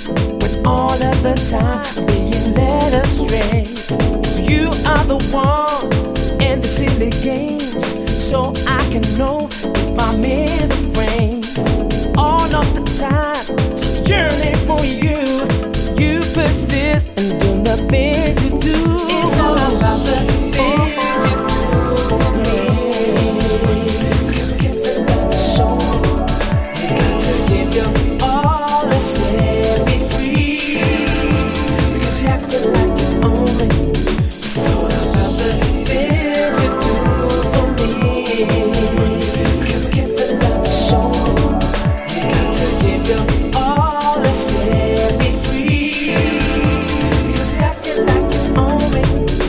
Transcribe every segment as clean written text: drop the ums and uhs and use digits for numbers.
when all of the time I'm being led astray. If you are the one in the silly games, so I can know if I'm in the frame. All of the time, so yearning for you. You persist and do the things you do. It's all about the things you do for me. Come get the love to show. You got to give your all and set me free. Because you have to like you own me. It's all about the things you do for me. Come get the love to show. You got to give your all and set me free. Because you have to like you own me.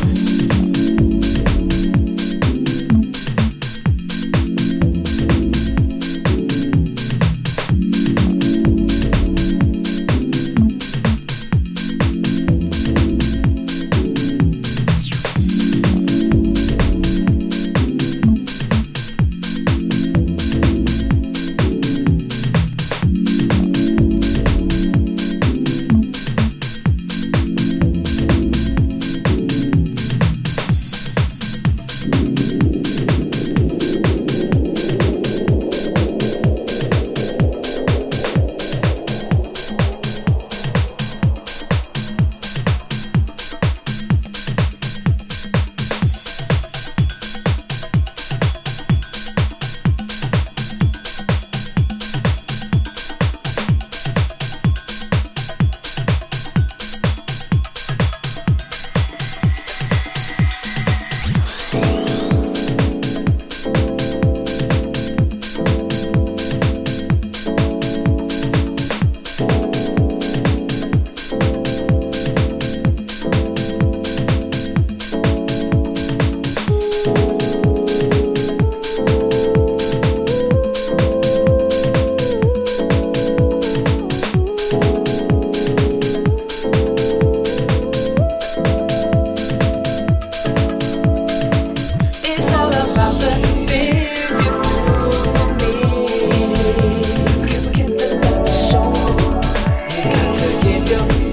It's all about the things you do for me. Come get the love to show. You got to give your